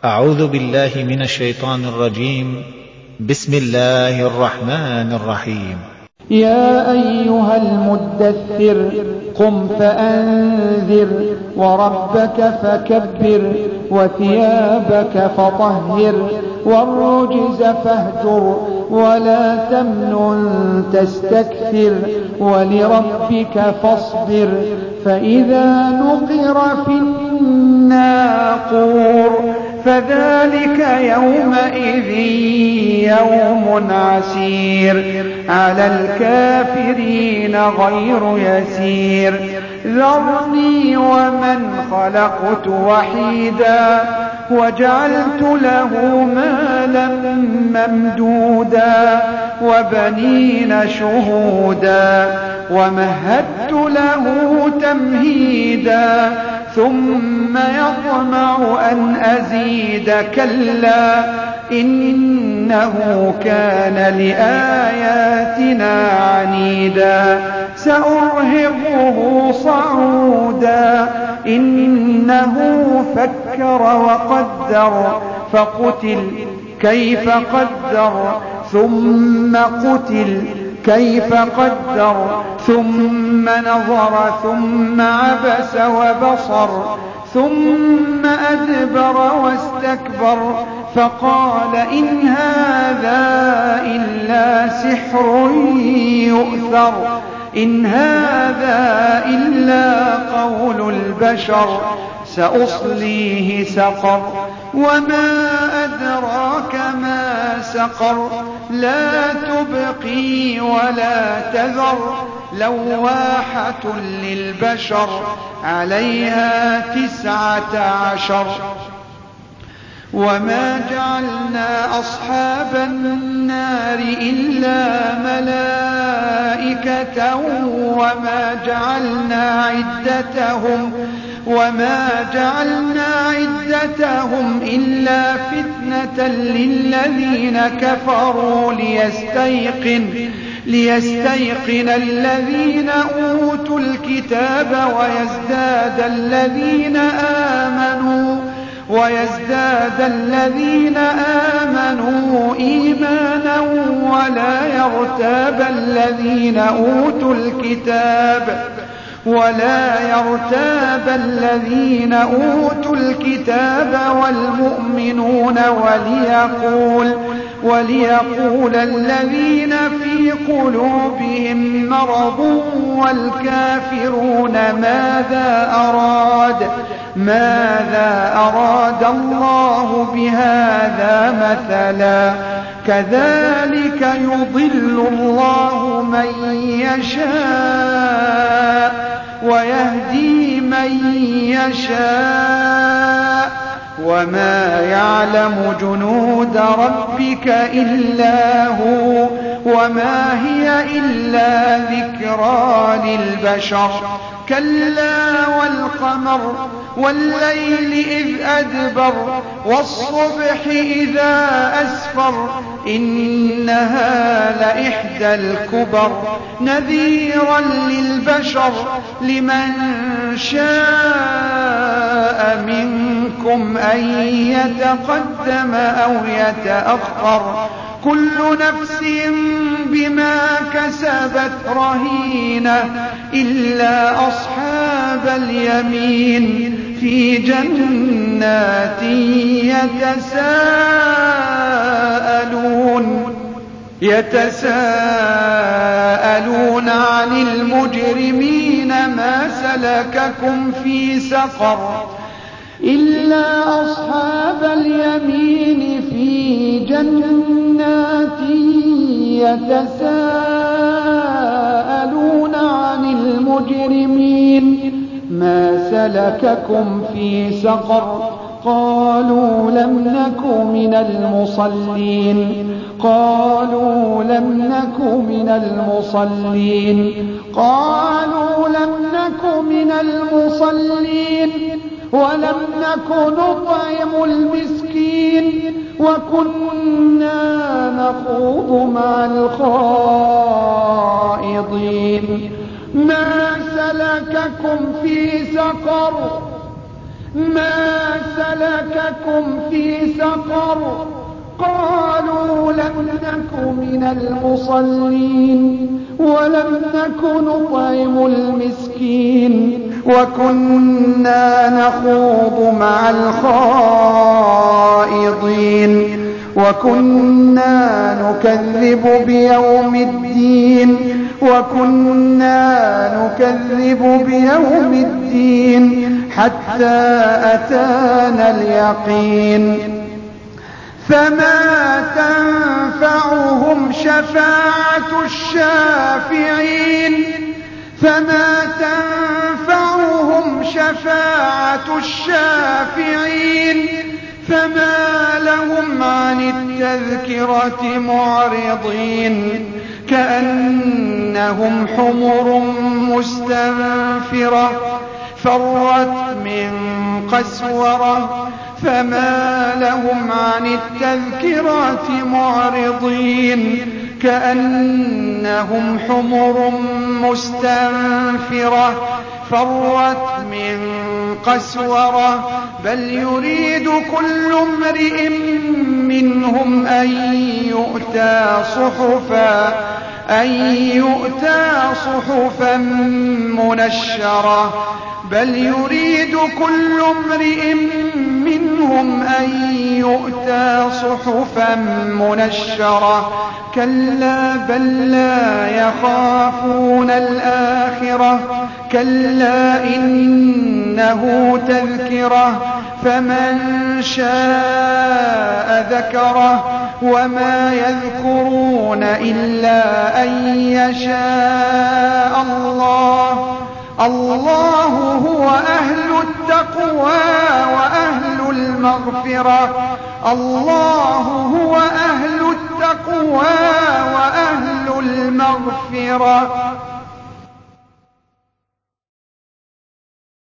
أعوذ بالله من الشيطان الرجيم. بسم الله الرحمن الرحيم. يا أيها المدثر قم فأنذر وربك فكبر وثيابك فطهر والرجز فاهجر ولا تمنن تستكثر ولربك فاصبر فإذا نقر في الناقور فذلك يومئذ يوم عسير على الكافرين غير يسير ذرني ومن خلقت وحيدا وجعلت له مالا ممدودا وبنين شهودا ومهدت له تمهيدا ثم يطمع أن أزيد كلا إنه كان لآياتنا عنيدا سأرهقه صعودا إنه فكر وقدر فقتل كيف قدر ثم قتل كيف قدر ثم نظر ثم عبس وبصر ثم أدبر واستكبر فقال إن هذا إلا سحر يؤثر إن هذا إلا قول البشر سأصليه سقر وما أدراك ما سقر لا تبقي ولا تذر لواحة للبشر عليها 19 وما جعلنا أصحاب النار إلا ملائكة وما جعلنا عدتهم إلا فتنة للذين كفروا ليستيقن الذين أوتوا الكتاب ويزداد الذين آمنوا إيمانا ولا يرتاب الذين أوتوا الكتاب والمؤمنون وليقول الذين في قلوبهم مرض والكافرون ماذا أراد الله بهذا مثلا كذلك يضل الله من يشاء ويهدي من يشاء وما يعلم جنود ربك إلا هو وما هي إلا ذكرى للبشر كلا والقمر والليل إذ أدبر والصبح إذا أسفر إنها لإحدى الكبر نذيرا للبشر لمن شاء منكم أن يتقدم أو يتأخر كل نفس بما كسبت رهينة إلا أصحاب اليمين في جنات يتساءلون عن المجرمين ما سلككم في سقر إلا أصحاب اليمين في جنات يتساءلون عن المجرمين ما سلككم في سقر قالوا لم نك من المصلين قالوا لم نك من المصلين ولم نك نطعم المسكين وكنا نخوض مع الخائضين ما سلككم في سقر ما سلككم في سقر قالوا لم نك من المصلين ولم نك نطعم المسكين وكنا نخوض مع الخائضين وكنا نكذب بيوم الدين حتى أتانا اليقين فما تنفعهم شفاعة الشافعين فما لهم عن التذكرة معرضين كأنهم حمر مستنفرة فرت من قسورة فما لهم عن التذكرة معرضين كأنهم حمر مستنفرة فرت من قسورة بل يريد كل امرئ منهم أن يؤتى صحفا منشرة كلا بل لا يخافون الآخرة كلا إنه تذكرة فمن شاء ذكره وما يذكرون إلا أن يشاء الله هو أهل التقوى وأهل المغفرة